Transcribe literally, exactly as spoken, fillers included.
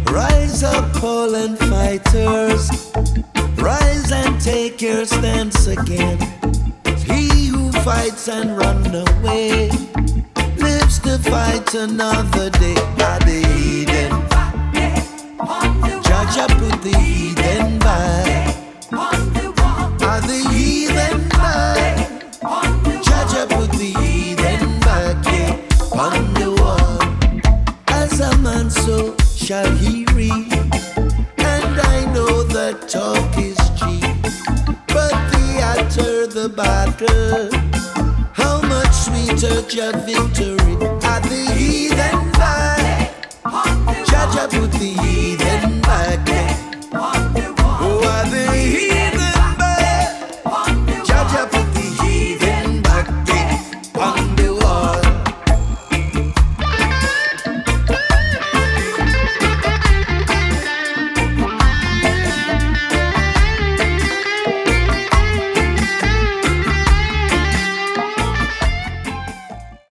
Rise up, Poland fighters. Rise and take your stance again. He who fights and run away lives to fight another day. Are the heathen? Jaja put the heathen back. Are the heathen back? Jaja put the heathen back, yeah, on the wall. As a man so shall he reap. And I know that talk is cheap, but the hotter the battle, how much sweeter your victory.